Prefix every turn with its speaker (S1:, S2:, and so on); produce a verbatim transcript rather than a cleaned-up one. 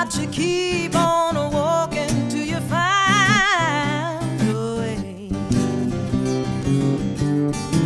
S1: got to keep on walking till you find a way.